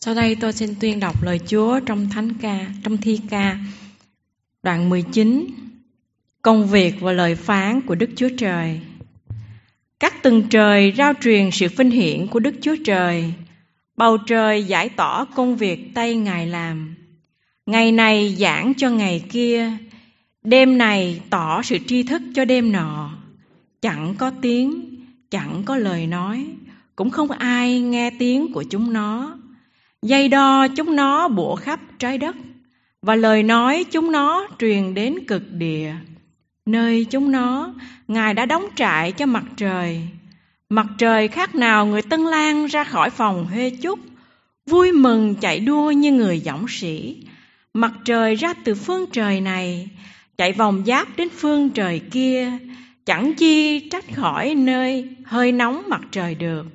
Sau đây tôi xin tuyên đọc lời Chúa trong trong Thi Ca, đoạn 19. Công việc và lời phán của Đức Chúa Trời. Các tầng trời rao truyền sự vinh hiển của Đức Chúa Trời. Bầu trời giải tỏ công việc tay Ngài làm. Ngày này giảng cho ngày kia, đêm này tỏ sự tri thức cho đêm nọ. Chẳng có tiếng, chẳng có lời nói, cũng không ai nghe tiếng của chúng nó. Dây đo chúng nó bủa khắp trái đất, và lời nói chúng nó truyền đến cực địa. Nơi chúng nó, Ngài đã đóng trại cho mặt trời. Mặt trời khác nào người tân lang ra khỏi phòng huê chúc, vui mừng chạy đua như người dõng sĩ. Mặt trời ra từ phương trời này, chạy vòng giáp đến phương trời kia, chẳng chi trách khỏi nơi hơi nóng mặt trời được.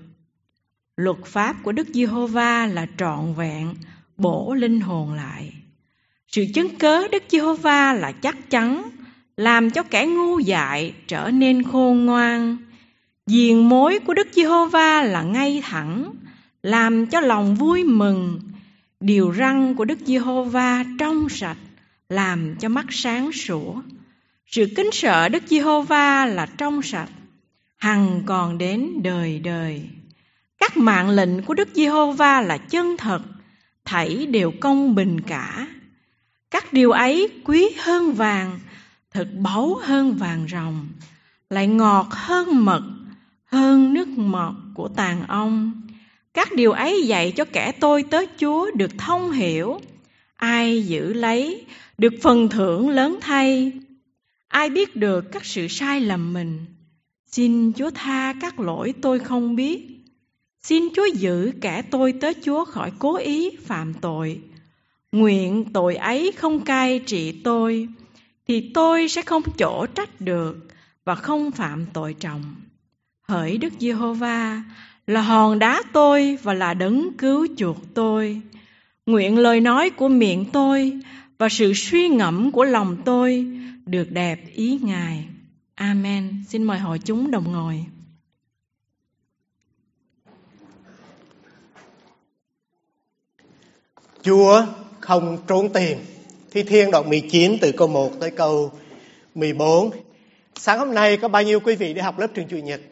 Luật pháp của Đức Giê-hô-va là trọn vẹn, bổ linh hồn lại. Sự chứng cớ Đức Giê-hô-va là chắc chắn, làm cho kẻ ngu dại trở nên khôn ngoan. Diền mối của Đức Giê-hô-va là ngay thẳng, làm cho lòng vui mừng. Điều răn của Đức Giê-hô-va trong sạch, làm cho mắt sáng sủa. Sự kính sợ Đức Giê-hô-va là trong sạch, hằng còn đến đời đời. Các mạng lệnh của Đức Giê-hô-va là chân thật, thảy đều công bình cả. Các điều ấy quý hơn vàng, thật báu hơn vàng ròng, lại ngọt hơn mật, hơn nước ngọt của tàn ong. Các điều ấy dạy cho kẻ tôi tớ Chúa được thông hiểu. Ai giữ lấy được phần thưởng lớn thay. Ai biết được các sự sai lầm mình. Xin Chúa tha các lỗi tôi không biết. Xin Chúa giữ kẻ tôi tớ Chúa khỏi cố ý phạm tội. Nguyện tội ấy không cai trị tôi, thì tôi sẽ không chỗ trách được và không phạm tội trọng. Hỡi Đức Giê-hô-va là hòn đá tôi và là đấng cứu chuộc tôi. Nguyện lời nói của miệng tôi và sự suy ngẫm của lòng tôi được đẹp ý Ngài. Amen. Xin mời hội chúng đồng ngồi. Chúa không trốn tiền. Thi Thiên đoạn 19 từ câu 1 tới câu 14. Sáng hôm nay có bao nhiêu quý vị đi học lớp trường Chủ nhật?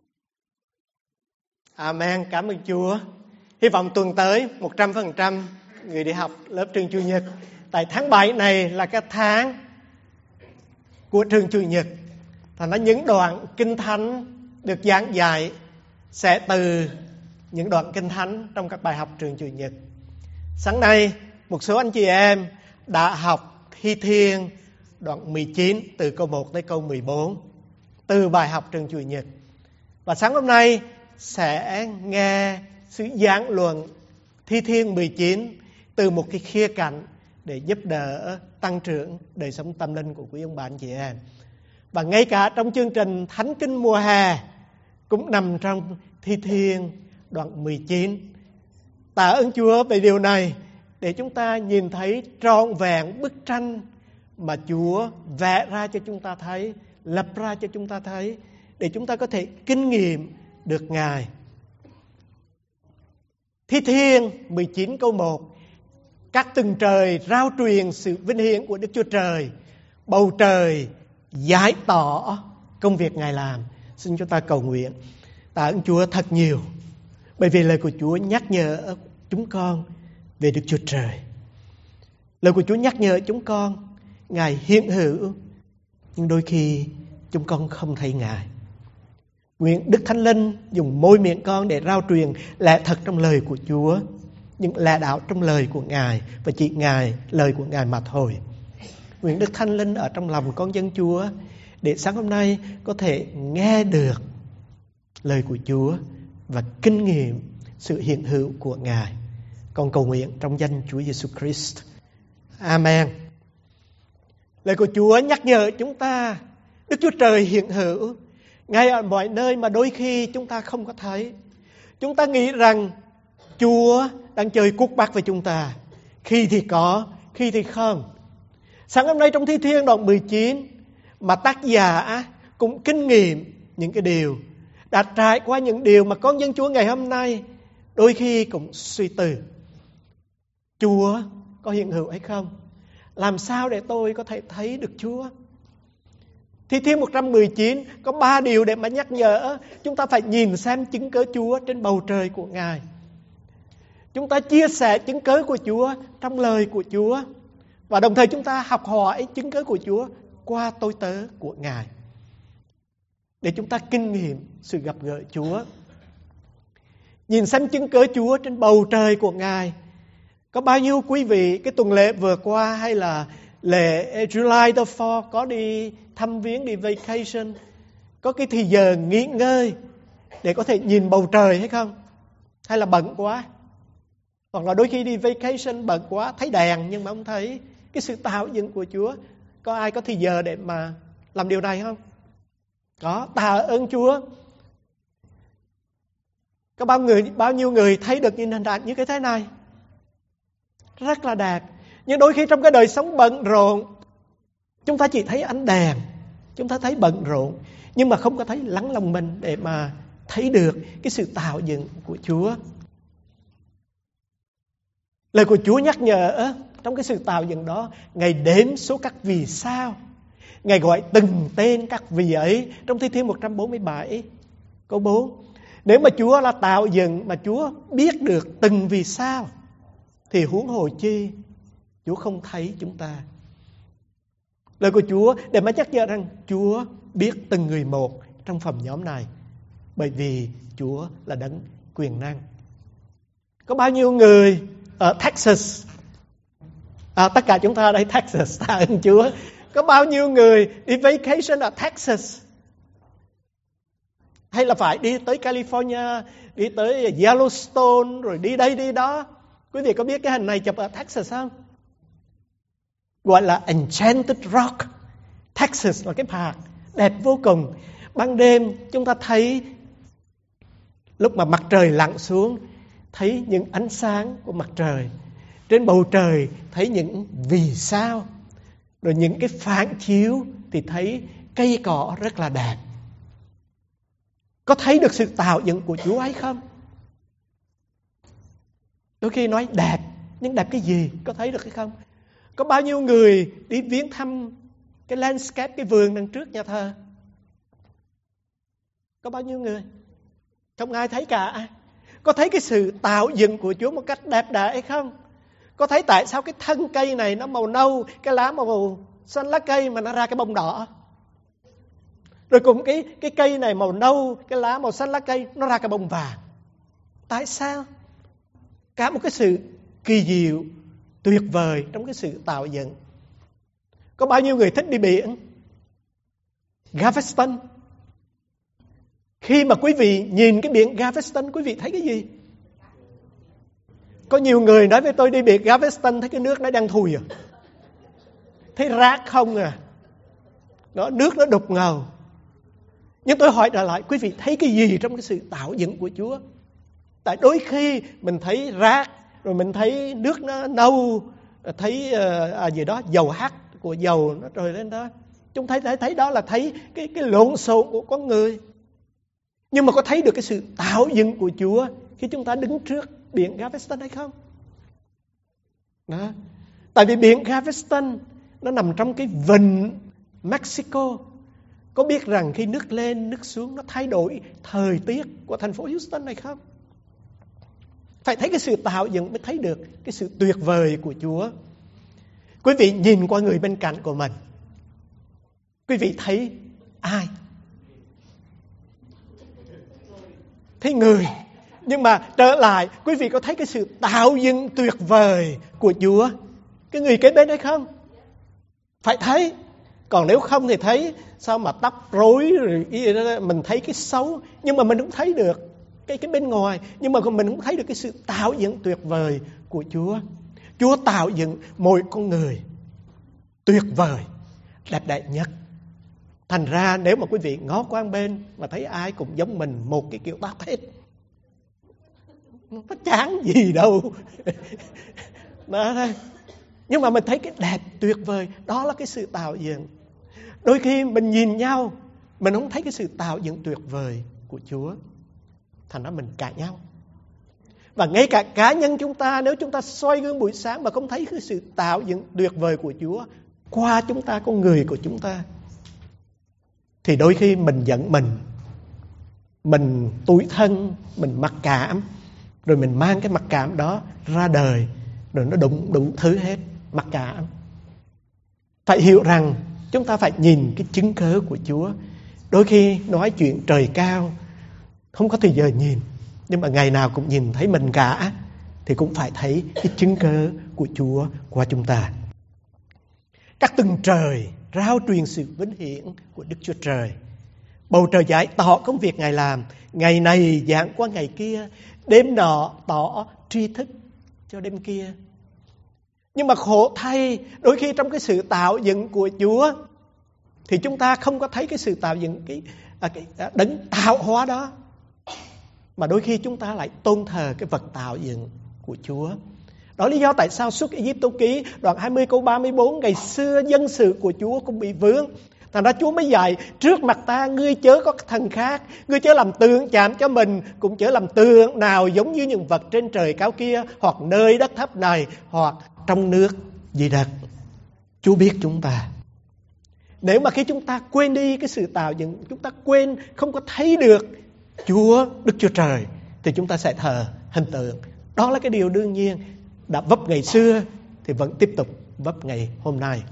Amen, cảm ơn Chúa. Hy vọng tuần tới 100% người đi học lớp trường Chủ nhật. Tại tháng 7 này là cái tháng của trường Chủ nhật. Thành ra những đoạn kinh thánh được giảng dạy sẽ từ những đoạn kinh thánh trong các bài học trường Chủ nhật. Sáng nay, một số anh chị em đã học Thi Thiên đoạn 19 từ câu 1 tới câu 14 từ bài học trường Chủ nhật. Và sáng hôm nay sẽ nghe sự giảng luận Thi Thiên 19 từ một cái khía cạnh để giúp đỡ tăng trưởng đời sống tâm linh của quý ông bà anh chị em. Và ngay cả trong chương trình Thánh Kinh mùa hè cũng nằm trong Thi Thiên đoạn 19. Tạ ơn Chúa về điều này để chúng ta nhìn thấy trọn vẹn bức tranh mà Chúa vẽ ra cho chúng ta thấy, lập ra cho chúng ta thấy, để chúng ta có thể kinh nghiệm được Ngài. Thi Thiên 19 câu 1. Các tầng trời rao truyền sự vinh hiển của Đức Chúa Trời. Bầu trời giải tỏ công việc Ngài làm. Xin chúng ta cầu nguyện. Tạ ơn Chúa thật nhiều, bởi vì lời của Chúa nhắc nhở chúng con về Đức Chúa Trời. Lời của Chúa nhắc nhở chúng con Ngài hiện hữu, nhưng đôi khi chúng con không thấy Ngài. Nguyện Đức Thánh Linh dùng môi miệng con để rao truyền lẽ thật trong lời của Chúa, những lẽ đạo trong lời của Ngài, và chỉ Ngài, lời của Ngài mà thôi. Nguyện Đức Thánh Linh ở trong lòng con dân Chúa, để sáng hôm nay có thể nghe được lời của Chúa và kinh nghiệm sự hiện hữu của Ngài. Con cầu nguyện trong danh Chúa Giêsu Christ. Amen. Lời của Chúa nhắc nhở chúng ta Đức Chúa Trời hiện hữu ngay ở mọi nơi mà đôi khi chúng ta không có thấy. Chúng ta nghĩ rằng Chúa đang chơi cuốc bắt với chúng ta, khi thì có, khi thì không. Sáng hôm nay trong Thi Thiên đoạn 19 mà tác giả cũng kinh nghiệm những cái điều, đã trải qua những điều mà con dân Chúa ngày hôm nay đôi khi cũng suy tư. Chúa có hiện hữu hay không? Làm sao để tôi có thể thấy được Chúa? Thi Thiên 119 có 3 điều để mà nhắc nhở chúng ta phải nhìn xem chứng cớ Chúa trên bầu trời của Ngài. Chúng ta chia sẻ chứng cớ của Chúa trong lời của Chúa, và đồng thời chúng ta học hỏi chứng cớ của Chúa qua tôi tớ của Ngài, để chúng ta kinh nghiệm sự gặp gỡ Chúa. Nhìn xem chứng cớ Chúa trên bầu trời của Ngài. Có bao nhiêu quý vị cái tuần lễ vừa qua hay là lễ July the 4th có đi thăm viếng, đi vacation, có cái thì giờ nghỉ ngơi để có thể nhìn bầu trời hay không? Hay là bận quá? Hoặc là đôi khi đi vacation bận quá, thấy đèn nhưng mà không thấy cái sự tạo dựng của Chúa. Có ai có thì giờ để mà làm điều này không? Có, tạ ơn Chúa. Có bao nhiêu người thấy được những hình ảnh như cái thế này? Rất là đẹp. Nhưng đôi khi trong cái đời sống bận rộn, chúng ta chỉ thấy ánh đèn, chúng ta thấy bận rộn, nhưng mà không có thấy lắng lòng mình để mà thấy được cái sự tạo dựng của Chúa. Lời của Chúa nhắc nhở trong cái sự tạo dựng đó, Ngài đếm số các vì sao. Ngài gọi từng tên các vì ấy trong Thi Thiên 147 câu 4. Nếu mà Chúa là tạo dựng mà Chúa biết được từng vì sao, thì huống hồ chi Chúa không thấy chúng ta. Lời của Chúa để mà nhắc nhở rằng Chúa biết từng người một trong phòng nhóm này, bởi vì Chúa là đấng quyền năng. Có bao nhiêu người ở Texas, tất cả chúng ta ở đây Texas, tạ ơn Chúa. Có bao nhiêu người đi vacation ở Texas, hay là phải đi tới California, đi tới Yellowstone, rồi đi đây đi đó. Quý vị có biết cái hình này chụp ở Texas không? Gọi là Enchanted Rock. Texas là cái park đẹp vô cùng. Ban đêm chúng ta thấy, lúc mà mặt trời lặn xuống, thấy những ánh sáng của mặt trời. Trên bầu trời thấy những vì sao. Rồi những cái phản chiếu thì thấy cây cỏ rất là đẹp. Có thấy được sự tạo dựng của Chúa hay không? Đôi khi nói đẹp, nhưng đẹp cái gì? Có thấy được hay không? Có bao nhiêu người đi viếng thăm cái landscape, cái vườn đằng trước nhà thờ? Có bao nhiêu người? Không ai thấy cả. Có thấy cái sự tạo dựng của Chúa một cách đẹp đẽ hay không? Có thấy tại sao cái thân cây này nó màu nâu, cái lá màu xanh lá cây mà nó ra cái bông đỏ? Rồi cùng cái cây này màu nâu, cái lá màu xanh lá cây nó ra cái bông vàng. Tại sao? Cả một cái sự kỳ diệu, tuyệt vời trong cái sự tạo dựng. Có bao nhiêu người thích đi biển? Galveston. Khi mà quý vị nhìn cái biển Galveston, quý vị thấy cái gì? Có nhiều người nói với tôi đi biển Galveston thấy cái nước nó đang thui à. Thấy rác không à. Đó, nước nó đục ngầu. Nhưng tôi hỏi trở lại, quý vị thấy cái gì trong cái sự tạo dựng của Chúa? Tại đôi khi mình thấy rác, rồi mình thấy nước nó nâu, thấy gì đó dầu hắt của dầu nó trồi lên đó. Chúng thấy đó là thấy cái lộn xộn của con người. Nhưng mà có thấy được cái sự tạo dựng của Chúa khi chúng ta đứng trước biển Galveston hay không? Đó. Tại vì biển Galveston nó nằm trong cái vịnh Mexico. Có biết rằng khi nước lên, nước xuống nó thay đổi thời tiết của thành phố Houston này không? Phải thấy cái sự tạo dựng mới thấy được cái sự tuyệt vời của Chúa. Quý vị nhìn qua người bên cạnh của mình, quý vị thấy ai? Thấy người. Nhưng mà trở lại, quý vị có thấy cái sự tạo dựng tuyệt vời của Chúa cái người kế bên hay không? Phải thấy. Còn nếu không thì thấy sao mà tóc rối rồi mình thấy cái xấu, nhưng mà mình cũng thấy được cái bên ngoài, nhưng mà mình cũng thấy được cái sự tạo dựng tuyệt vời của Chúa. Chúa tạo dựng mỗi con người tuyệt vời, đẹp đẽ nhất. Thành ra nếu mà quý vị ngó qua bên mà thấy ai cũng giống mình một cái kiểu tóc hết, nó chán gì đâu. Đó thôi. Nhưng mà mình thấy cái đẹp tuyệt vời, đó là cái sự tạo dựng. Đôi khi mình nhìn nhau, mình không thấy cái sự tạo dựng tuyệt vời của Chúa, thành ra mình cãi nhau. Và ngay cả cá nhân chúng ta, nếu chúng ta soi gương buổi sáng mà không thấy cái sự tạo dựng tuyệt vời của Chúa qua chúng ta, con người của chúng ta, thì đôi khi mình giận mình tủi thân, mình mặc cảm, rồi mình mang cái mặc cảm đó ra đời, rồi nó đụng đủ thứ hết, mặc cảm. Phải hiểu rằng chúng ta phải nhìn cái chứng cớ của Chúa. Đôi khi nói chuyện trời cao không có thời giờ nhìn, nhưng mà ngày nào cũng nhìn thấy mình cả, thì cũng phải thấy cái chứng cớ của Chúa qua chúng ta. Các tầng trời rao truyền sự vinh hiển của Đức Chúa Trời. Bầu trời giải tỏ công việc Ngài làm, ngày này giảng qua ngày kia, đêm nọ tỏ tri thức cho đêm kia. Nhưng mà khổ thay, đôi khi trong cái sự tạo dựng của Chúa thì chúng ta không có thấy cái sự tạo dựng, cái đấng tạo hóa đó, mà đôi khi chúng ta lại tôn thờ cái vật tạo dựng của Chúa. Đó là lý do tại sao Xuất Ai-cập ký đoạn 20 câu 34, ngày xưa dân sự của Chúa cũng bị vướng. Thành ra Chúa mới dạy, trước mặt ta ngươi chớ có thần khác, ngươi chớ làm tượng chạm cho mình, cũng chớ làm tượng nào giống như những vật trên trời cao kia, hoặc nơi đất thấp này, hoặc trong nước dưới đất. Chúa biết chúng ta. Nếu mà khi chúng ta quên đi cái sự tạo dựng, chúng ta quên, không có thấy được Chúa, Đức Chúa Trời, thì chúng ta sẽ thờ hình tượng. Đó là cái điều đương nhiên. Đã vấp ngày xưa thì vẫn tiếp tục vấp ngày hôm nay.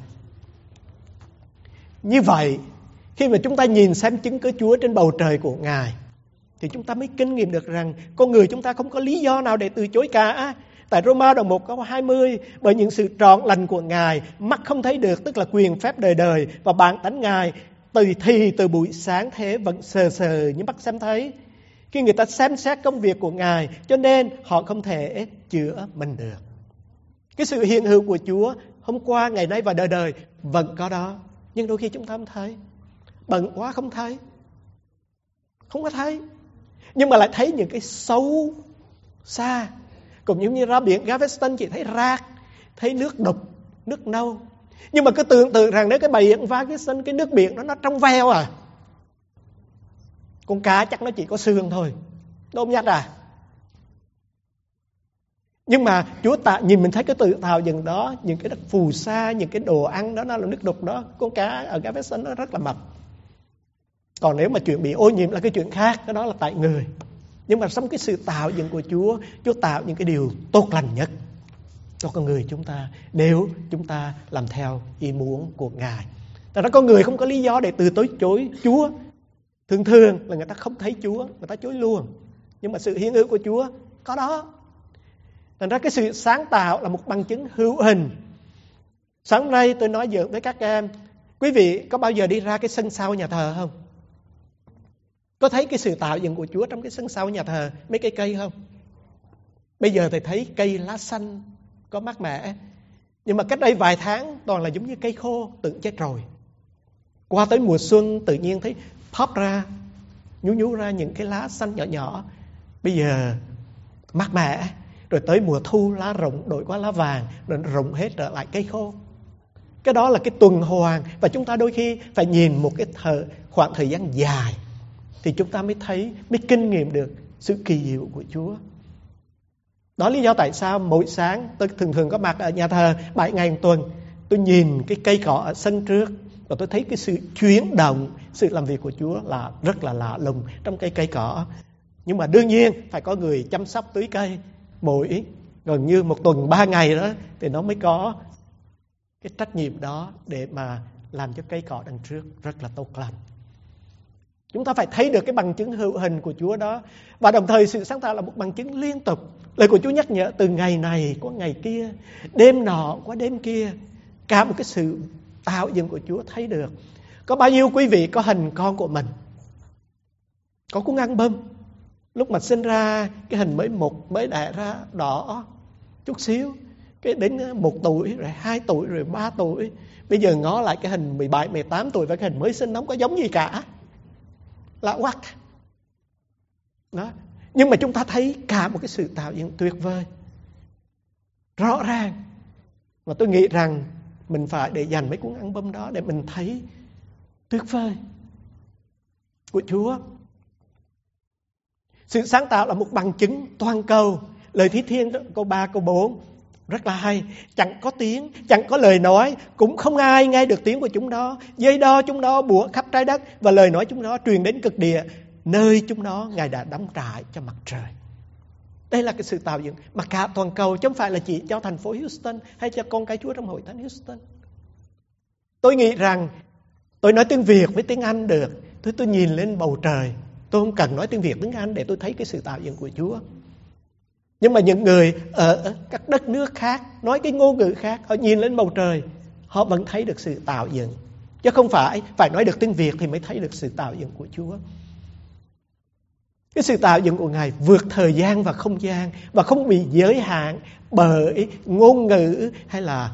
Như vậy, khi mà chúng ta nhìn xem chứng cớ Chúa trên bầu trời của Ngài, thì chúng ta mới kinh nghiệm được rằng con người chúng ta không có lý do nào để từ chối cả. Tại Roma đoạn 1 câu 20, bởi những sự trọn lành của Ngài, mắt không thấy được, tức là quyền phép đời đời, và bản tánh Ngài từ buổi sáng thế vẫn sờ sờ như mắt xem thấy. Khi người ta xem xét công việc của Ngài, cho nên họ không thể chữa mình được. Cái sự hiện hữu của Chúa hôm qua, ngày nay và đời đời vẫn có đó. Nhưng đôi khi chúng ta không thấy. Bận quá không thấy. Không có thấy. Nhưng mà lại thấy những cái sâu xa. Cũng giống như ra biển Galveston chỉ thấy rác, thấy nước đục, nước nâu. Nhưng mà cứ tưởng tượng rằng nếu cái biển Galveston, cái nước biển nó trong veo à. Con cá chắc nó chỉ có xương thôi. Đâu nhắc à. Nhưng mà Chúa nhìn mình thấy cái tự tạo dựng đó, những cái đất phù sa, những cái đồ ăn đó, nó là nước đục đó. Con cá ở Galveston nó rất là mập. Còn nếu mà chuyện bị ô nhiễm là cái chuyện khác, cái đó là tại người. Nhưng mà trong cái sự tạo dựng của Chúa, Chúa tạo những cái điều tốt lành nhất cho con người chúng ta, nếu chúng ta làm theo ý muốn của Ngài. Tại đó con người không có lý do để từ chối Chúa. Thường là người ta không thấy Chúa, người ta chối luôn. Nhưng mà sự hiện hữu của Chúa có đó. Thành ra cái sự sáng tạo là một bằng chứng hữu hình. Sáng nay tôi nói giỡn với các em, quý vị có bao giờ đi ra cái sân sau nhà thờ không? Có thấy cái sự tạo dựng của Chúa trong cái sân sau nhà thờ, mấy cái cây không? Bây giờ thì thấy cây lá xanh, có mát mẻ. Nhưng mà cách đây vài tháng toàn là giống như cây khô, tưởng chết rồi. Qua tới mùa xuân tự nhiên thấy pop ra, nhú ra những cái lá xanh nhỏ nhỏ. Bây giờ mát mẻ. Rồi tới mùa thu lá rụng đổi qua lá vàng, rồi nó rụng hết trở lại cây khô. Cái đó là cái tuần hoàn. Và chúng ta đôi khi phải nhìn một cái khoảng thời gian dài thì chúng ta mới thấy, mới kinh nghiệm được sự kỳ diệu của Chúa. Đó là lý do tại sao mỗi sáng tôi thường có mặt ở nhà thờ 7 ngày một tuần. Tôi nhìn cái cây cỏ ở sân trước và tôi thấy cái sự chuyển động, sự làm việc của Chúa là rất là lạ lùng trong cây cỏ. Nhưng mà đương nhiên phải có người chăm sóc tưới cây. Mỗi gần như một tuần 3 ngày đó thì nó mới có cái trách nhiệm đó để mà làm cho cây cỏ đằng trước rất là tốt lành. Chúng ta phải thấy được cái bằng chứng hữu hình của Chúa đó. Và đồng thời sự sáng tạo là một bằng chứng liên tục. Lời của Chúa nhắc nhở từ ngày này qua ngày kia, đêm nọ qua đêm kia. Cả một cái sự tạo dựng của Chúa thấy được. Có bao nhiêu quý vị có hình con của mình? Có cuốn album. Lúc mà sinh ra cái hình mới đẻ ra đỏ chút xíu. Cái đến 1 tuổi, rồi 2 tuổi, rồi 3 tuổi. Bây giờ ngó lại cái hình 17, 18 tuổi và cái hình mới sinh nó không có giống gì cả. Lạ quắc. Đó. Nhưng mà chúng ta thấy cả một cái sự tạo dựng tuyệt vời. Rõ ràng. Và tôi nghĩ rằng mình phải để dành mấy cuốn album đó để mình thấy tuyệt vời của Chúa. Sự sáng tạo là một bằng chứng toàn cầu Lời Thi Thiên câu 3, câu 4 rất là hay. Chẳng có tiếng, chẳng có lời nói, cũng không ai nghe được tiếng của chúng nó. Dây đo chúng nó bủa khắp trái đất, và lời nói chúng nó truyền đến cực địa, nơi chúng nó Ngài đã đóng trại cho mặt trời. Đây là cái sự tạo dựng mà cả toàn cầu, chứ không phải là chỉ cho thành phố Houston hay cho con cái Chúa trong hội thánh Houston. Tôi nghĩ rằng tôi nói tiếng Việt với tiếng Anh được. Tôi nhìn lên bầu trời, tôi không cần nói tiếng Việt tiếng Anh để tôi thấy cái sự tạo dựng của Chúa. Nhưng mà những người ở các đất nước khác, nói cái ngôn ngữ khác, họ nhìn lên bầu trời, họ vẫn thấy được sự tạo dựng. Chứ không phải nói được tiếng Việt thì mới thấy được sự tạo dựng của Chúa. Cái sự tạo dựng của Ngài vượt thời gian và không gian, và không bị giới hạn bởi ngôn ngữ hay là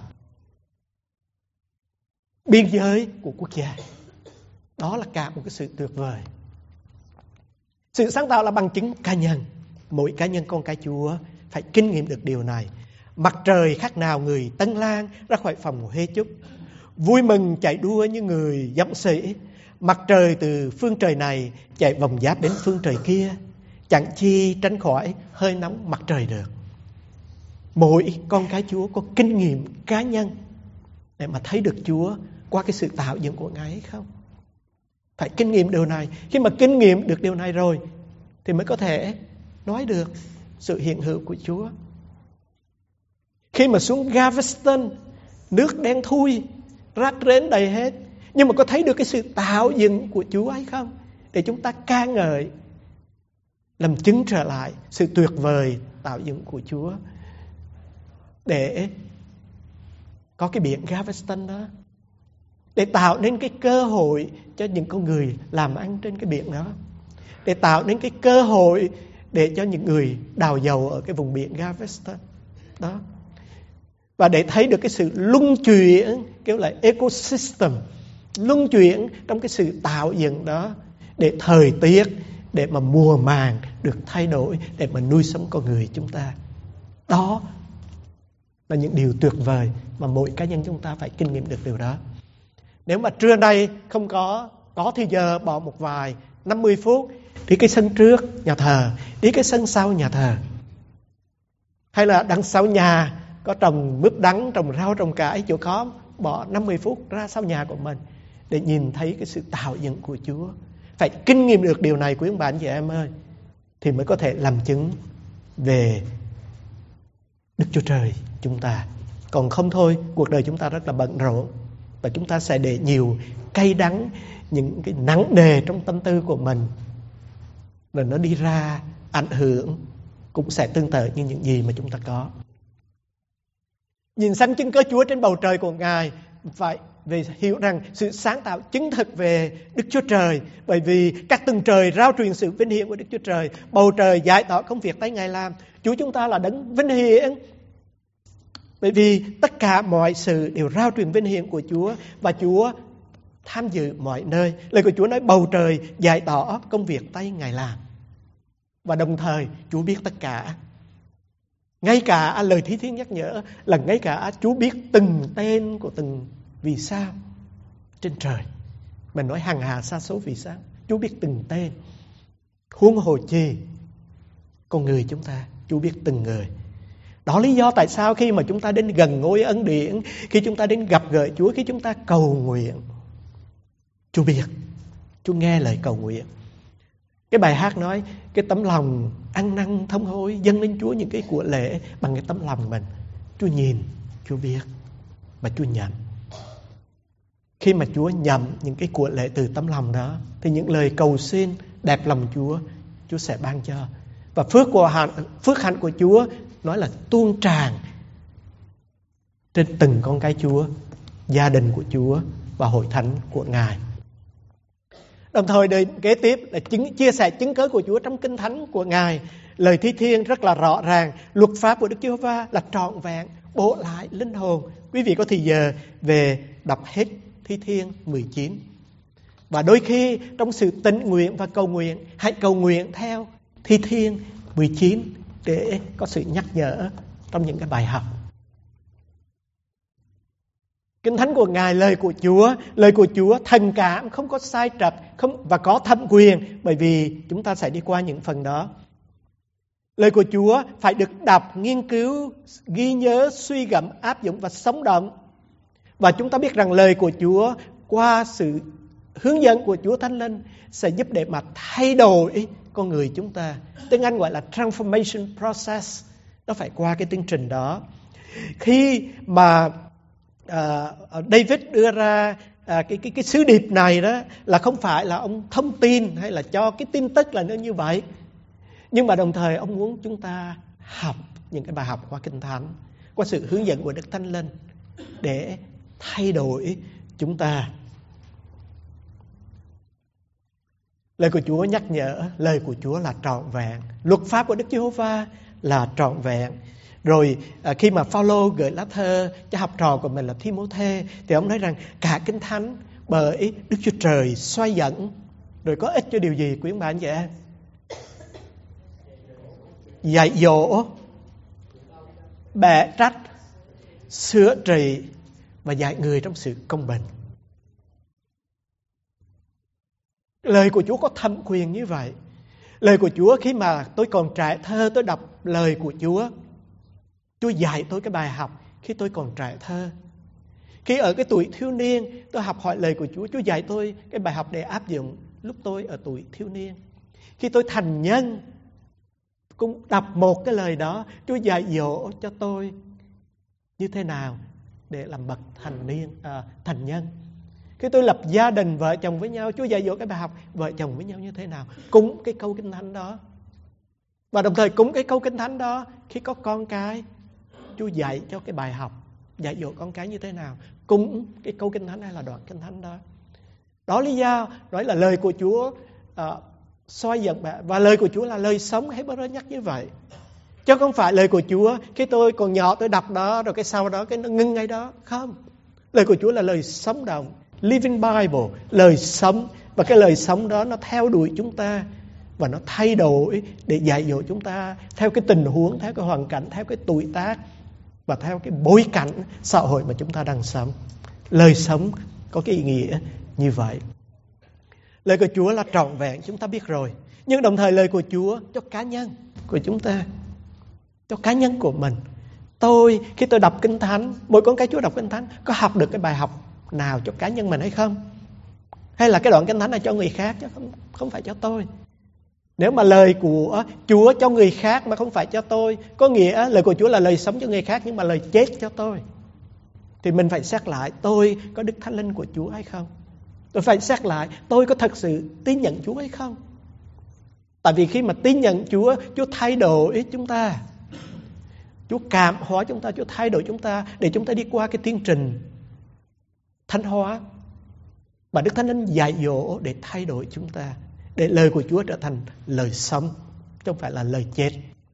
biên giới của quốc gia. Đó là cả một cái sự tuyệt vời. Sự sáng tạo là bằng chứng cá nhân. Mỗi cá nhân con cái Chúa phải kinh nghiệm được điều này. Mặt trời khác nào người tân lang ra khỏi phòng huê chúc, vui mừng chạy đua như người dũng sĩ. Mặt trời từ phương trời này chạy vòng giáp đến phương trời kia, chẳng chi tránh khỏi hơi nóng mặt trời được. Mỗi con cái Chúa có kinh nghiệm cá nhân để mà thấy được Chúa qua cái sự tạo dựng của Ngài hay không? Phải kinh nghiệm điều này. Khi mà kinh nghiệm được điều này rồi thì mới có thể nói được sự hiện hữu của Chúa. Khi mà xuống Galveston, nước đen thui, rác rến đầy hết, nhưng mà có thấy được cái sự tạo dựng của Chúa hay không? Để chúng ta ca ngợi, làm chứng trở lại sự tuyệt vời tạo dựng của Chúa. Để có cái biển Galveston đó, để tạo nên cái cơ hội cho những con người làm ăn trên cái biển đó, để tạo nên cái cơ hội để cho những người đào dầu ở cái vùng biển Galveston đó, và để thấy được cái sự luân chuyển, kêu là ecosystem, luân chuyển trong cái sự tạo dựng đó, để thời tiết, để mà mùa màng được thay đổi, để mà nuôi sống con người chúng ta. Đó là những điều tuyệt vời mà mỗi cá nhân chúng ta phải kinh nghiệm được điều đó. Nếu mà trưa nay không có thì giờ bỏ một vài 50 phút đi cái sân trước nhà thờ, đi cái sân sau nhà thờ, hay là đằng sau nhà có trồng mướp đắng, trồng rau, trồng cải, chỗ có bỏ 50 phút ra sau nhà của mình để nhìn thấy cái sự tạo dựng của Chúa. Phải kinh nghiệm được điều này quý ông bà anh chị em ơi, thì mới có thể làm chứng về Đức Chúa Trời chúng ta. Còn không thôi, cuộc đời chúng ta rất là bận rộn, và chúng ta sẽ để nhiều cay đắng, những cái nặng nề trong tâm tư của mình, rồi nó đi ra ảnh hưởng cũng sẽ tương tự như những gì mà chúng ta có. Nhìn sanh chứng cớ Chúa trên bầu trời của Ngài, phải về hiểu rằng sự sáng tạo chứng thực về Đức Chúa Trời, bởi vì các tầng trời rao truyền sự vinh hiển của Đức Chúa Trời, bầu trời giải tỏ công việc tay Ngài làm. Chúa chúng ta là đấng vinh hiển, bởi vì tất cả mọi sự đều rao truyền vinh hiển của Chúa, và Chúa tham dự mọi nơi. Lời của Chúa nói bầu trời giải tỏ công việc tay Ngài làm, và đồng thời Chúa biết tất cả. Ngay cả lời Thi Thiên nhắc nhở là ngay cả Chúa biết từng tên của từng vì sao trên trời. Mình nói hằng hà sa số vì sao, Chúa biết từng tên. Huống hồ chi con người chúng ta, Chúa biết từng người. Đó lý do tại sao khi mà chúng ta đến gần ngôi ân điển, khi chúng ta đến gặp gỡ Chúa, khi chúng ta cầu nguyện, Chúa biết, Chúa nghe lời cầu nguyện. Cái bài hát nói cái tấm lòng ăn năn thống hối dâng lên Chúa những cái của lễ bằng cái tấm lòng mình. Chúa nhìn, Chúa biết và Chúa nhận. Khi mà Chúa nhận những cái của lễ từ tấm lòng đó, thì những lời cầu xin đẹp lòng Chúa, Chúa sẽ ban cho. Và phước hạnh của Chúa nói là tuôn tràn trên từng con cái Chúa, gia đình của Chúa và hội thánh của Ngài. Đồng thời đời kế tiếp là chia sẻ chứng cớ của Chúa trong kinh thánh của Ngài. Lời Thi Thiên rất là rõ ràng, luật pháp của Đức Chúa Va là trọn vẹn, bổ lại linh hồn. Quý vị có thì giờ về đọc hết Thi Thiên 19. Và đôi khi trong sự tĩnh nguyện và cầu nguyện, hãy cầu nguyện theo Thi Thiên 19 để có sự nhắc nhở trong những cái bài học. Kinh thánh của Ngài, lời của Chúa thần cảm, không có sai trật, và có thẩm quyền, bởi vì chúng ta sẽ đi qua những phần đó. Lời của Chúa phải được đọc, nghiên cứu, ghi nhớ, suy gẫm, áp dụng và sống động. Và chúng ta biết rằng lời của Chúa qua sự hướng dẫn của Chúa Thánh Linh sẽ giúp để mà thay đổi con người chúng ta. Tiếng Anh gọi là transformation process. Nó phải qua cái tiến trình đó. Khi mà David đưa ra cái sứ điệp này đó, là không phải là ông thông tin hay là cho cái tin tức là nó như vậy, nhưng mà đồng thời ông muốn chúng ta học những cái bài học qua Kinh Thánh, qua sự hướng dẫn của Đức Thánh Linh để thay đổi chúng ta. Lời của Chúa nhắc nhở, lời của Chúa là trọn vẹn, luật pháp của Đức Giê-hô-va là trọn vẹn. Rồi khi mà Phao-lô gửi lá thơ cho học trò của mình là Thi-mô-thê, thì ông nói rằng cả Kinh Thánh bởi Đức Chúa Trời xoay dẫn. Rồi có ích cho điều gì quý ông bà anh chị em? Dạy dỗ, bẻ trách, sửa trị và dạy người trong sự công bình. Lời của Chúa có thẩm quyền như vậy. Lời của Chúa khi mà tôi còn trẻ thơ, tôi đọc lời của Chúa. Chúa dạy tôi cái bài học khi tôi còn trẻ thơ. Khi ở cái tuổi thiếu niên, tôi học hỏi lời của Chúa. Chúa dạy tôi cái bài học để áp dụng lúc tôi ở tuổi thiếu niên. Khi tôi thành nhân, cũng đọc một cái lời đó, Chúa dạy dỗ cho tôi như thế nào để làm bậc thành nhân. Khi tôi lập gia đình vợ chồng với nhau, Chúa dạy dỗ cái bài học vợ chồng với nhau như thế nào. Cúng cái câu Kinh Thánh đó. Và đồng thời cúng cái câu Kinh Thánh đó, khi có con cái, Chúa dạy cho cái bài học dạy dỗ con cái như thế nào. Cúng cái câu Kinh Thánh hay là đoạn Kinh Thánh đó. Đó lý do nói là lời của Chúa soi dẫn bạn. Và lời của Chúa là lời sống. Hebrew nhắc như vậy. Chứ không phải lời của Chúa khi tôi còn nhỏ tôi đọc đó, rồi cái sau đó cái nó ngưng ngay đó. Không. Lời của Chúa là lời sống động. Living Bible, lời sống. Và cái lời sống đó nó theo đuổi chúng ta. Và nó thay đổi để dạy dỗ chúng ta theo cái tình huống, theo cái hoàn cảnh, theo cái tuổi tác và theo cái bối cảnh xã hội mà chúng ta đang sống. Lời sống có cái ý nghĩa như vậy. Lời của Chúa là trọn vẹn, chúng ta biết rồi. Nhưng đồng thời lời của Chúa cho cá nhân của chúng ta, cho cá nhân của mình. Tôi, khi tôi đọc Kinh Thánh, mỗi con cái Chúa đọc Kinh Thánh, có học được cái bài học nào cho cá nhân mình hay không? Hay là cái đoạn Kinh Thánh này cho người khác, chứ không phải cho tôi. Nếu mà lời của Chúa cho người khác mà không phải cho tôi, có nghĩa lời của Chúa là lời sống cho người khác nhưng mà lời chết cho tôi, thì mình phải xét lại tôi có Đức Thánh Linh của Chúa hay không. Tôi phải xét lại tôi có thật sự tín nhận Chúa hay không. Tại vì khi mà tín nhận Chúa, Chúa thay đổi chúng ta, Chúa cảm hóa chúng ta, Chúa thay đổi chúng ta để chúng ta đi qua cái tiến trình thánh hóa. Và Đức Thánh Linh dạy dỗ để thay đổi chúng ta, để lời của Chúa trở thành lời sống, chứ không phải là lời chết.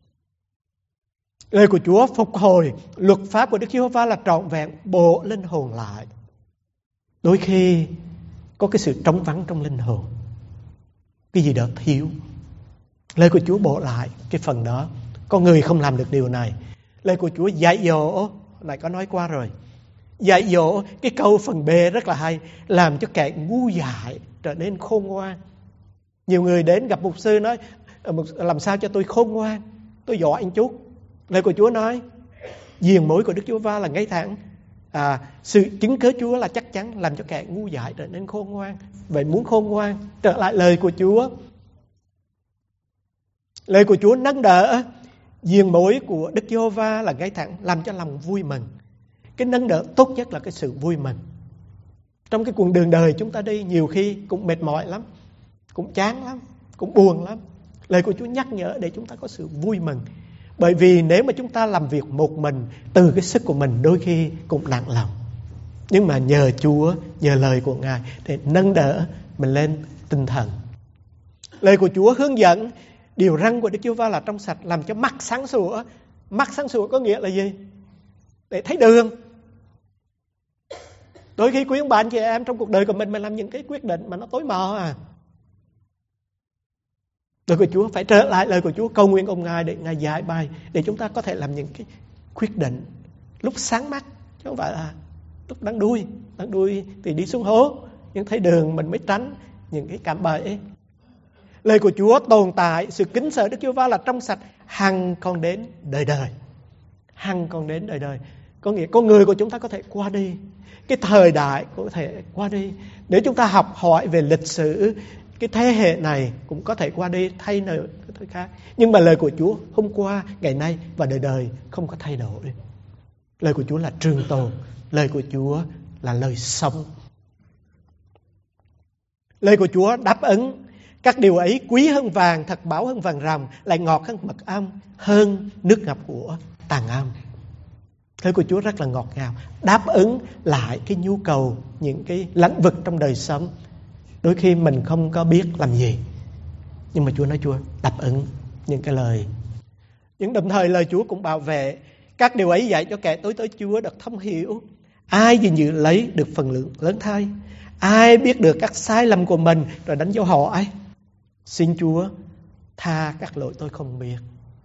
Lời của Chúa phục hồi, luật pháp của Đức Giê-hô-va là trọn vẹn, bộ linh hồn lại. Đôi khi có cái sự trống vắng trong linh hồn, cái gì đó thiếu. Lời của Chúa bổ lại cái phần đó. Con người không làm được điều này. Lời của Chúa dạy dỗ, này có nói qua rồi, dạy dỗ, cái câu phần B rất là hay, làm cho kẻ ngu dại trở nên khôn ngoan. Nhiều người đến gặp mục sư nói, làm sao cho tôi khôn ngoan, tôi giỏi anh chút. Lời của Chúa nói, diền mối của Đức Chúa Va là ngay thẳng. Sự chứng cớ Chúa là chắc chắn làm cho kẻ ngu dại trở nên khôn ngoan. Vậy muốn khôn ngoan, trở lại lời của Chúa. Lời của Chúa nâng đỡ, diền mối của Đức Giê-hô-va là ngay thẳng, làm cho lòng vui mừng. Cái nâng đỡ tốt nhất là cái sự vui mừng. Trong cái cuộc đường đời chúng ta đi, nhiều khi cũng mệt mỏi lắm, cũng chán lắm, cũng buồn lắm. Lời của Chúa nhắc nhở để chúng ta có sự vui mừng. Bởi vì nếu mà chúng ta làm việc một mình, từ cái sức của mình đôi khi cũng nặng lòng. Nhưng mà nhờ Chúa, nhờ lời của Ngài để nâng đỡ mình lên tinh thần. Lời của Chúa hướng dẫn, điều răn của Đức Giê-hô-va là trong sạch, làm cho mắt sáng sủa. Mắt sáng sủa có nghĩa là gì? Để thấy đường. Đôi khi quý ông bà anh chị em trong cuộc đời của mình làm những cái quyết định mà nó tối mờ Lời của Chúa phải trở lại lời của Chúa, cầu nguyện ông Ngài để Ngài giải bày, để chúng ta có thể làm những cái quyết định lúc sáng mắt, chứ không phải là lúc đang đuôi thì đi xuống hố, nhưng thấy đường mình mới tránh những cái cạm bẫy. Lời của Chúa tồn tại, sự kính sợ Đức Chúa Va là trong sạch, hằng còn đến đời đời. Hằng còn đến đời đời. Có nghĩa con người của chúng ta có thể qua đi, cái thời đại có thể qua đi. Nếu chúng ta học hỏi về lịch sử, cái thế hệ này cũng có thể qua đi, thay nơi thứ khác. Nhưng mà lời của Chúa hôm qua, ngày nay và đời đời không có thay đổi. Lời của Chúa là trường tồn. Lời của Chúa là lời sống. Lời của Chúa đáp ứng các điều ấy quý hơn vàng, thật bảo hơn vàng ròng, lại ngọt hơn mật ong, hơn nước ngập của tàng ong. Lời của Chúa rất là ngọt ngào, đáp ứng lại cái nhu cầu, những cái lĩnh vực trong đời sống. Đôi khi mình không có biết làm gì, nhưng mà Chúa nói Chúa đáp ứng những cái lời. Nhưng đồng thời lời Chúa cũng bảo vệ các điều ấy, dạy cho kẻ tối tới Chúa được thông hiểu. Ai gìn giữ lấy được phần lượng lớn thay? Ai biết được các sai lầm của mình rồi đánh dấu họ ấy? Xin Chúa tha các lỗi tôi không biết.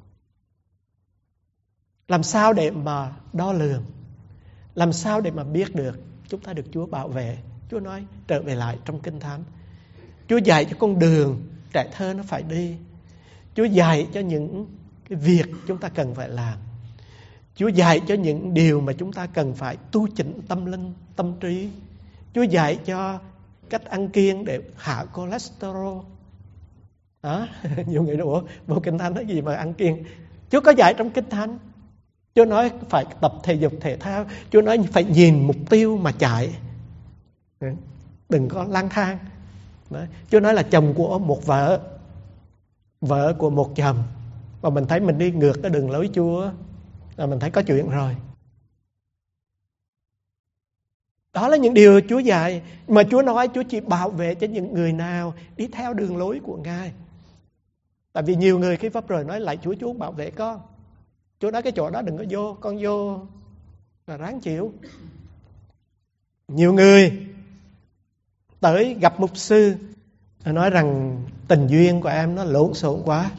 Làm sao để mà đo lường? Làm sao để mà biết được chúng ta được Chúa bảo vệ? Chúa nói trở về lại trong Kinh Thánh. Chúa dạy cho con đường trẻ thơ nó phải đi. Chúa dạy cho những cái việc chúng ta cần phải làm. Chúa dạy cho những điều mà chúng ta cần phải tu chỉnh tâm linh, tâm trí. Chúa dạy cho cách ăn kiêng để hạ cholesterol. Đó, nhiều người nói bộ Kinh Thánh nói gì mà ăn kiêng. Chúa có dạy trong Kinh Thánh. Chúa nói phải tập thể dục thể thao. Chúa nói phải nhìn mục tiêu mà chạy. Đừng có lang thang. Đấy. Chúa nói là chồng của một vợ, vợ của một chồng, và mình thấy mình đi ngược cái đường lối Chúa là mình thấy có chuyện rồi. Đó là những điều Chúa dạy. Mà Chúa nói Chúa chỉ bảo vệ cho những người nào đi theo đường lối của Ngài. Tại vì nhiều người khi pháp rồi nói lại Chúa, Chúa bảo vệ con. Chúa nói cái chỗ đó đừng có vô, con vô là ráng chịu. Nhiều người tới gặp mục sư nói rằng tình duyên của em nó lộn xộn quá.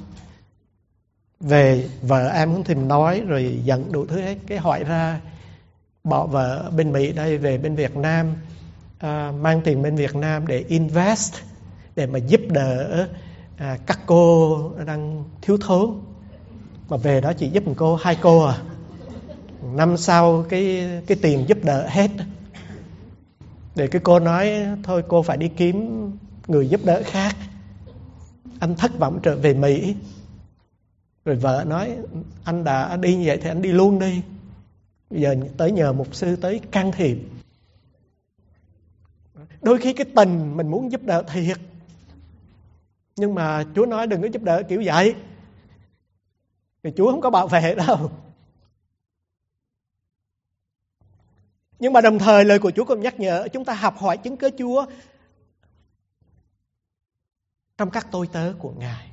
Về vợ em không thèm nói, rồi giận đủ thứ hết. Cái hỏi ra bỏ vợ bên Mỹ đây về bên Việt Nam, mang tiền bên Việt Nam để invest, để mà giúp đỡ các cô đang thiếu thốn. Mà về đó chỉ giúp một cô, 2 cô à. Năm sau cái tiền giúp đỡ hết. Để cái cô nói thôi cô phải đi kiếm người giúp đỡ khác. Anh thất vọng trở về Mỹ. Rồi vợ nói anh đã đi như vậy thì anh đi luôn đi. Bây giờ tới nhờ mục sư tới can thiệp. Đôi khi cái tình mình muốn giúp đỡ thiệt, nhưng mà Chúa nói đừng có giúp đỡ kiểu vậy. Thì Chúa không có bảo vệ đâu. Nhưng mà đồng thời lời của Chúa cũng nhắc nhở chúng ta học hỏi chứng cớ Chúa trong các tôi tớ của Ngài.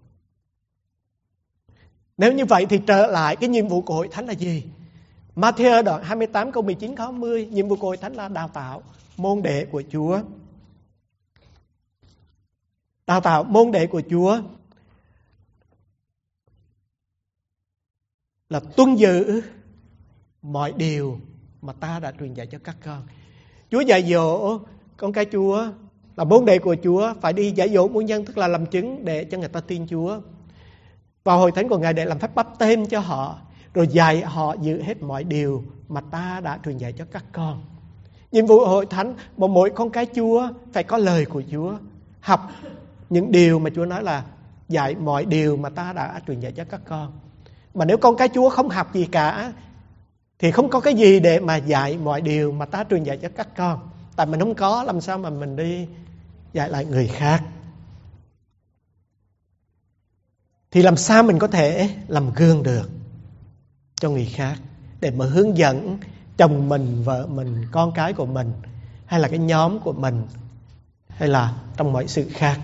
Nếu như vậy thì trở lại cái nhiệm vụ của Hội Thánh là gì? Ma-thi-ơ đoạn 28 câu 19 câu 20, nhiệm vụ của Hội Thánh là đào tạo môn đệ của Chúa. Đào tạo môn đệ của Chúa là tuân giữ mọi điều mà ta đã truyền dạy cho các con. Chúa dạy dỗ con cái Chúa là môn đệ của Chúa phải đi dạy dỗ muôn dân, tức là làm chứng để cho người ta tin Chúa. Vào Hội Thánh của Ngài để làm phép báp têm cho họ, rồi dạy họ giữ hết mọi điều mà ta đã truyền dạy cho các con. Nhiệm vụ Hội Thánh, mỗi con cái Chúa phải có lời của Chúa, học những điều mà Chúa nói là dạy mọi điều mà ta đã truyền dạy cho các con. Mà nếu con cái Chúa không học gì cả thì không có cái gì để mà dạy mọi điều mà ta truyền dạy cho các con. Tại mình không có, làm sao mà mình đi dạy lại người khác? Thì làm sao mình có thể làm gương được cho người khác, để mà hướng dẫn chồng mình, vợ mình, con cái của mình, hay là cái nhóm của mình, hay là trong mọi sự khác.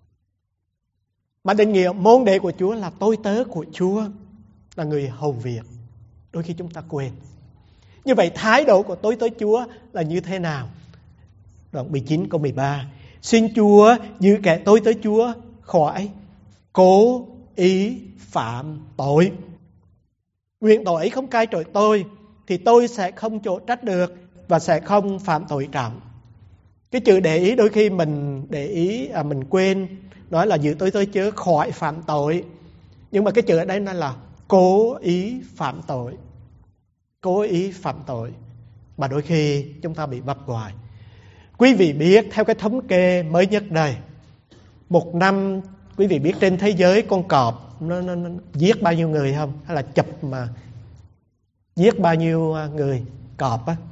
Mà định nghĩa môn đệ của Chúa là tôi tớ của Chúa, là người hầu việc. Đôi khi chúng ta quên. Như vậy thái độ của tôi tới Chúa là như thế nào? Đoạn 19 câu 13. Xin Chúa giữ kẻ tôi tới Chúa khỏi cố ý phạm tội. Nguyện tội ấy không cai trị tôi, thì tôi sẽ không chỗ trách được và sẽ không phạm tội trọng. Cái chữ để ý đôi khi mình để ý, mình quên nói là giữ tôi chớ khỏi phạm tội. Nhưng mà cái chữ ở đây nó là cố ý phạm tội. Cố ý phạm tội. Mà đôi khi chúng ta bị vấp hoài. Quý vị biết theo cái thống kê mới nhất đây, một năm quý vị biết trên thế giới con cọp nó giết bao nhiêu người không? Hay là chụp mà giết bao nhiêu người? Cọp á,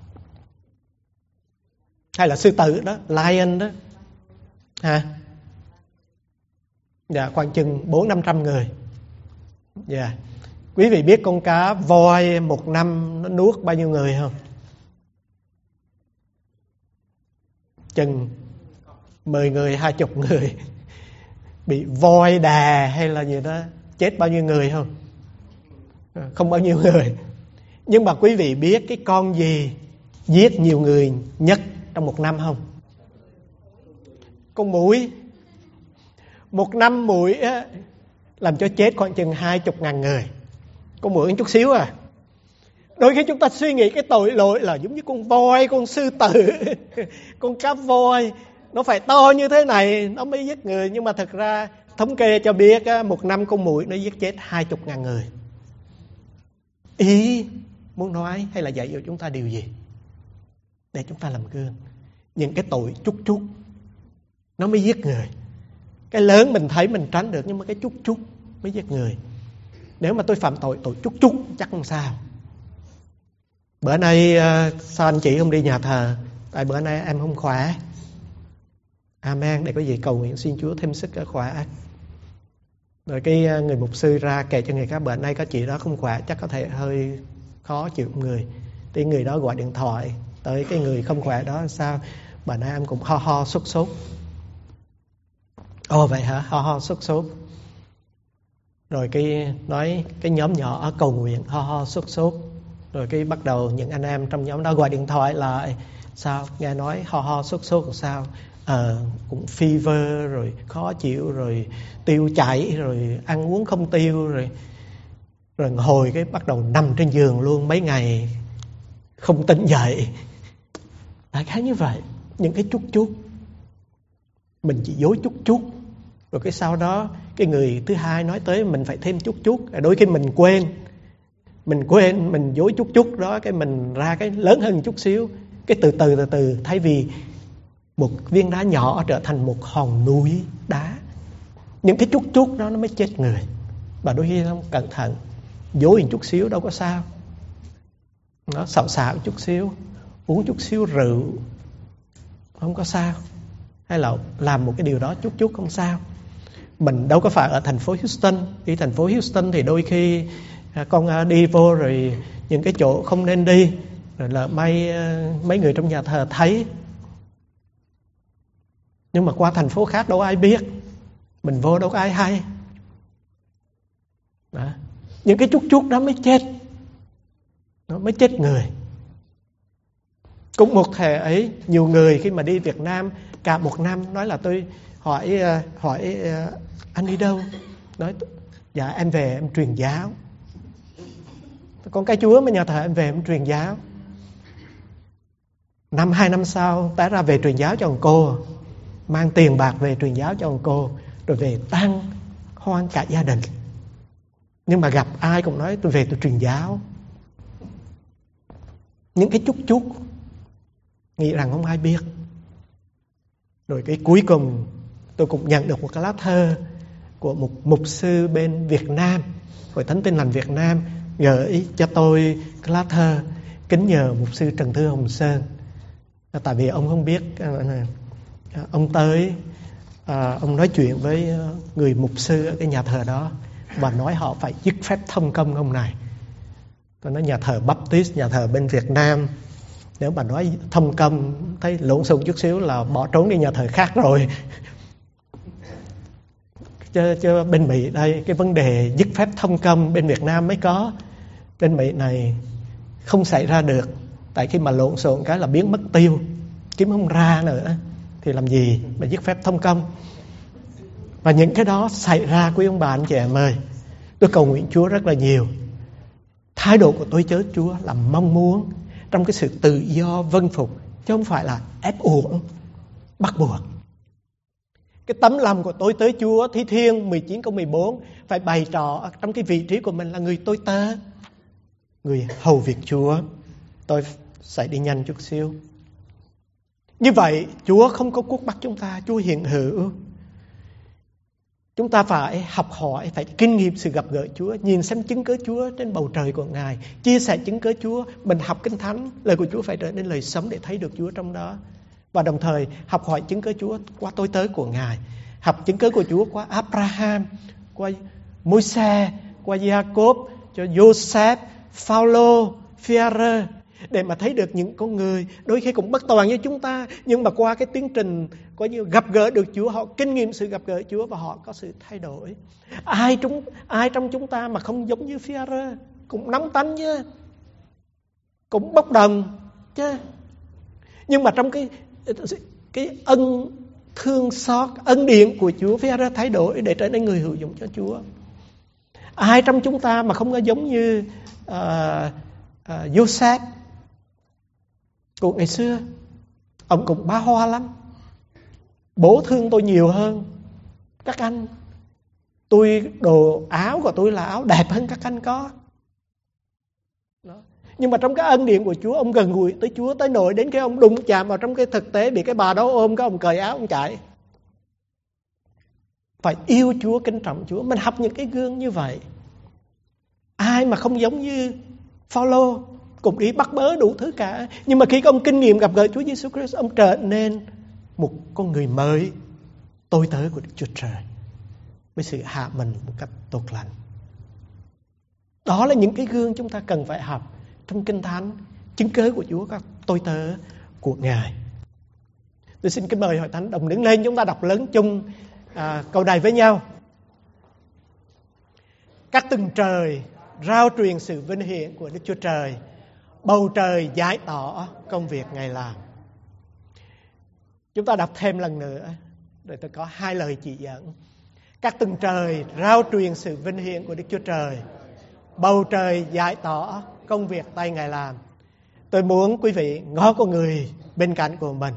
hay là sư tử đó, lion đó ha? Dạ, khoảng chừng 400-500 người. Dạ. Quý vị biết con cá voi một năm nó nuốt bao nhiêu người không? Chừng 10 người, 20 người. Bị voi đà hay là gì đó, chết bao nhiêu người không? Không bao nhiêu người. Nhưng mà quý vị biết cái con gì giết nhiều người nhất trong một năm không? Con muỗi. Một năm muỗi á, làm cho chết khoảng chừng 20.000 người. Con muỗi chút xíu à. Đôi khi chúng ta suy nghĩ cái tội lỗi là giống như con voi, con sư tử, con cá voi, nó phải to như thế này nó mới giết người. Nhưng mà thật ra thống kê cho biết á, một năm con muỗi nó giết chết 20.000 người. Ý muốn nói hay là dạy cho chúng ta điều gì? Để chúng ta làm gương. Những cái tội chút chút nó mới giết người. Cái lớn mình thấy mình tránh được, nhưng mà cái chút chút mới giết người. Nếu mà tôi phạm tội chút chút chắc không sao. Bữa nay sao anh chị không đi nhà thờ? Tại bữa nay em không khỏe. Amen. Để có gì cầu nguyện xin Chúa thêm sức khỏe. Rồi cái người mục sư ra kể cho người khác bữa nay có chị đó không khỏe, chắc có thể hơi khó chịu người. Thì người đó gọi điện thoại tới cái người không khỏe đó, sao bữa nay em cũng ho sốt sốt. Ồ vậy hả? Ho sốt sốt. Rồi cái nói cái nhóm nhỏ ở cầu nguyện ho sốt sốt. Rồi cái bắt đầu những anh em trong nhóm đó gọi điện thoại lại, sao nghe nói ho sốt sốt làm sao? Cũng fever rồi khó chịu rồi tiêu chảy rồi ăn uống không tiêu rồi hồi cái bắt đầu nằm trên giường luôn mấy ngày không tỉnh dậy. Đại khái như vậy. Những cái chút chút mình chỉ dối chút chút, rồi cái sau đó cái người thứ hai nói tới mình phải thêm chút chút. Đôi khi mình quên mình dối chút chút đó, cái mình ra cái lớn hơn chút xíu, cái từ từ thay vì một viên đá nhỏ trở thành một hòn núi đá. Những cái chút chút đó nó mới chết người. Và đôi khi không cẩn thận dối một chút xíu đâu có sao, nó xạo chút xíu, uống chút xíu rượu không có sao, hay là làm một cái điều đó chút chút không sao. Mình đâu có phải ở thành phố Houston. Đi thành phố Houston thì đôi khi con đi vô rồi những cái chỗ không nên đi, rồi là mấy người trong nhà thờ thấy. Nhưng mà qua thành phố khác đâu ai biết, mình vô đâu có ai hay đó. Những cái chút chút đó mới chết, nó mới chết người. Cũng một thời ấy, nhiều người khi mà đi Việt Nam cả một năm nói là tôi hỏi anh đi đâu, nói dạ em về em truyền giáo. Con cái Chúa mà nhà thờ em về em truyền giáo. 2 năm sau té ra về truyền giáo cho ông cô, mang tiền bạc về truyền giáo cho ông cô, rồi về tang hoang cả gia đình. Nhưng mà gặp ai cũng nói tôi về tôi truyền giáo. Những cái chút chút nghĩ rằng không ai biết. Rồi cái cuối cùng tôi cũng nhận được một cái lá thơ của một mục sư bên Việt Nam, Hội Thánh Tin Lành Việt Nam, gửi cho tôi cái lá thơ kính nhờ mục sư Trần Thư Hồng Sơn. Tại vì ông không biết, ông tới, ông nói chuyện với người mục sư ở cái nhà thờ đó và nói họ phải dứt phép thông công ông này. Tôi nói nhà thờ Baptist, nhà thờ bên Việt Nam, nếu mà nói thông công thấy lộn xộn chút xíu là bỏ trốn đi nhà thờ khác rồi. Chứ bên Mỹ đây cái vấn đề dứt phép thông công bên Việt Nam mới có. Bên Mỹ này không xảy ra được. Tại khi mà lộn xộn cái là biến mất tiêu, kiếm không ra nữa thì làm gì mà dứt phép thông công. Và những cái đó xảy ra quý ông bà anh chị em ơi. Tôi cầu nguyện Chúa rất là nhiều. Thái độ của tôi chớ Chúa là mong muốn trong cái sự tự do vâng phục chứ không phải là ép uổng, bắt buộc. Cái tấm lòng của tôi tới Chúa, Thi Thiên 19 câu 14 phải bày trò trong cái vị trí của mình là người tôi tớ, người hầu việc Chúa. Tôi sẽ đi nhanh chút xíu. Như vậy Chúa không có cuốc bắt chúng ta, Chúa hiện hữu. Chúng ta phải học hỏi, phải kinh nghiệm sự gặp gỡ Chúa, nhìn xem chứng cớ Chúa trên bầu trời của Ngài, chia sẻ chứng cớ Chúa. Mình học Kinh Thánh, lời của Chúa phải trở nên lời sống để thấy được Chúa trong đó. Và đồng thời học hỏi chứng cớ Chúa qua tôi tớ của Ngài, học chứng cớ của Chúa qua Abraham, qua Môi-se, qua Gia-cốp, cho Joseph, Phao-lô, Phi-a-rơ, để mà thấy được những con người đôi khi cũng bất toàn như chúng ta, nhưng mà qua cái tiến trình có như gặp gỡ được Chúa, họ kinh nghiệm sự gặp gỡ Chúa và họ có sự thay đổi. Ai trong chúng ta mà không giống như Phi-a-rơ, cũng nóng tánh chứ, cũng bốc đồng chứ, nhưng mà trong cái ân thương xót, ân điển của Chúa, Phi-a-rơ thay đổi để trở nên người hữu dụng cho Chúa. Ai trong chúng ta mà không có giống như Joseph của ngày xưa, ông cũng bá hoa lắm. Bố thương tôi nhiều hơn các anh, đồ áo của tôi là áo đẹp hơn các anh có. Đó. Nhưng mà trong cái ân điển của Chúa, ông gần gũi tới Chúa tới nỗi đến cái ông đụng chạm vào trong cái thực tế, bị cái bà đó ôm, cái ông cởi áo ông chạy. Phải yêu Chúa, kính trọng Chúa. Mình học những cái gương như vậy. Ai mà không giống như Phao-lô, cũng đi bắt bớ đủ thứ cả, nhưng mà khi ông kinh nghiệm gặp gỡ Chúa Giêsu Christ, ông trở nên một con người mới, tôi tớ của Đức Chúa Trời, với sự hạ mình một cách tốt lành. Đó là những cái gương chúng ta cần phải học trong Kinh Thánh, chứng cớ của Chúa, các tôi tớ của Ngài. Tôi xin kính mời hội thánh đồng đứng lên, chúng ta đọc lớn chung câu này với nhau. Các tầng trời rao truyền sự vinh hiển của Đức Chúa Trời, bầu trời giải tỏ công việc Ngài làm. Chúng ta đọc thêm lần nữa, rồi tôi có 2 lời chỉ dẫn. Các tầng trời rao truyền sự vinh hiển của Đức Chúa Trời, bầu trời giải tỏ công việc tay Ngài làm. Tôi muốn quý vị ngó con người bên cạnh của mình.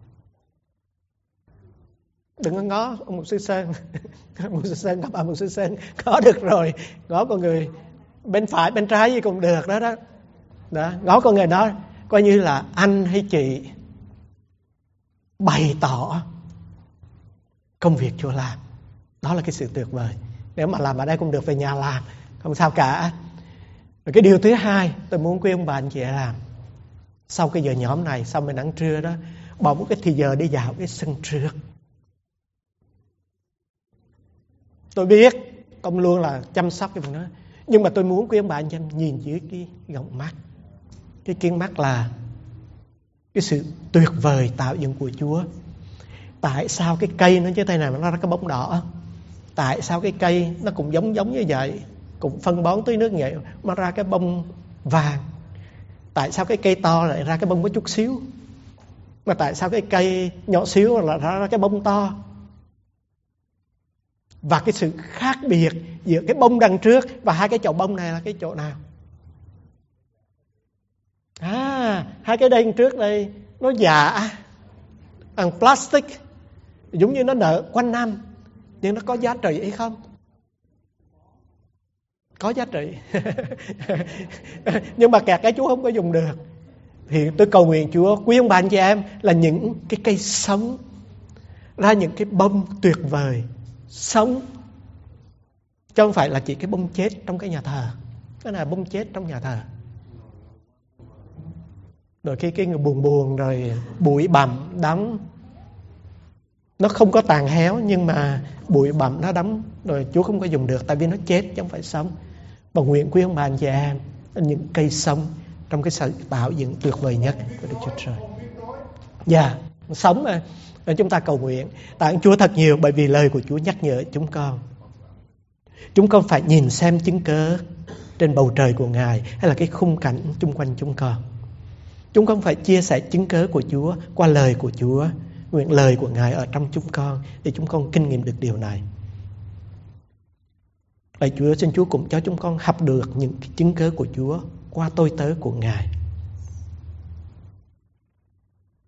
Đừng có ngó ông mục sư Sơn. Mục sư Sơn gặp ông mục sư Sơn có được rồi. Ngó con người bên phải bên trái gì cũng được đó. Đó, ngó con người đó coi như là anh hay chị bày tỏ công việc Chúa làm. Đó là cái sự tuyệt vời. Nếu mà làm ở đây cũng được, về nhà làm, không sao cả. Rồi cái điều thứ hai tôi muốn quý ông bà anh chị làm, sau cái giờ nhóm này, sau mình ăn trưa đó, bỏ một cái thì giờ đi dạo cái sân trước. Tôi biết ông luôn là chăm sóc cái phần đó, nhưng mà tôi muốn quý ông bà anh chị nhìn dưới cái gọng mắt. Cái kiến mắt là cái sự tuyệt vời tạo dựng của Chúa. Tại sao cái cây nó như thế này mà nó ra cái bông đỏ? Tại sao cái cây nó cũng giống như vậy, cũng phân bón tưới nước như vậy mà ra cái bông vàng? Tại sao cái cây to lại ra cái bông có chút xíu, mà tại sao cái cây nhỏ xíu lại ra cái bông to? Và cái sự khác biệt giữa cái bông đằng trước và hai cái chậu bông này là cái chỗ nào? Hai cái đằng trước đây nó giả, bằng plastic, giống như nó nở quanh năm, nhưng nó có giá trị hay không? Có giá trị. Nhưng mà kẹt cái Chúa không có dùng được. Thì tôi cầu nguyện Chúa, quý ông bà anh chị em, là những cái cây sống, ra những cái bông tuyệt vời sống, chứ không phải là chỉ cái bông chết trong cái nhà thờ. Cái này là bông chết trong nhà thờ. Rồi cái người buồn rồi bụi bặm đóng, nó không có tàn héo, nhưng mà bụi bặm nó đóng rồi Chúa không có dùng được, tại vì nó chết chứ không phải sống. Và nguyện quý ông bà anh chị em, những cây sống trong cái sự tạo dựng tuyệt vời nhất của Đức Chúa Trời. Sống mà. Rồi chúng ta cầu nguyện tạ ơn Chúa thật nhiều, bởi vì lời của Chúa nhắc nhở chúng con phải nhìn xem chứng cớ trên bầu trời của Ngài, hay là cái khung cảnh chung quanh chúng con. Chúng con phải chia sẻ chứng cớ của Chúa qua lời của Chúa. Nguyện lời của Ngài ở trong chúng con để chúng con kinh nghiệm được điều này. Lạy Chúa, xin Chúa cũng cho chúng con học được những cái chứng cớ của Chúa qua tôi tớ của Ngài.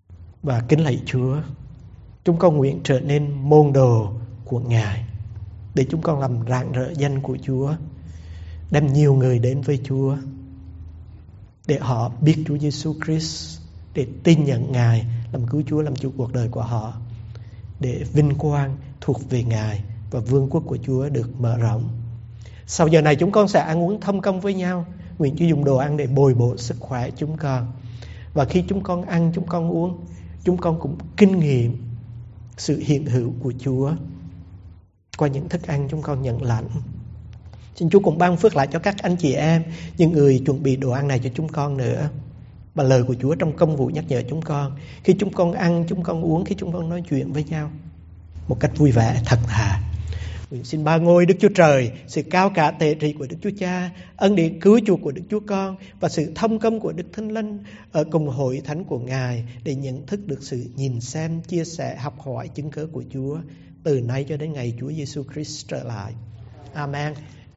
và kính lạy Chúa. Chúng con nguyện trở nên môn đồ của Ngài, để chúng con làm rạng rỡ danh của Chúa, đem nhiều người đến với Chúa, để họ biết Chúa Giêsu Christ, để tin nhận Ngài làm cứu Chúa, làm chủ cuộc đời của họ, để vinh quang thuộc về Ngài và vương quốc của Chúa được mở rộng. Sau giờ này chúng con sẽ ăn uống thâm công với nhau. Nguyện Chúa dùng đồ ăn để bồi bổ sức khỏe chúng con. Và khi chúng con ăn, chúng con uống, chúng con cũng kinh nghiệm sự hiện hữu của Chúa qua những thức ăn chúng con nhận lãnh. Xin Chúa cũng ban phước lại cho các anh chị em, những người chuẩn bị đồ ăn này cho chúng con nữa. Và lời của Chúa trong công vụ nhắc nhở chúng con, khi chúng con ăn, chúng con uống, khi chúng con nói chuyện với nhau một cách vui vẻ, thật thà. Nguyện xin ba ngôi Đức Chúa Trời, sự cao cả tể trị của Đức Chúa Cha, ân điển cứu chuộc của Đức Chúa Con và sự thông công của Đức Thánh Linh ở cùng hội thánh của Ngài, để nhận thức được sự nhìn xem, chia sẻ, học hỏi chứng cớ của Chúa từ nay cho đến ngày Chúa Giêsu Christ trở lại. Amen.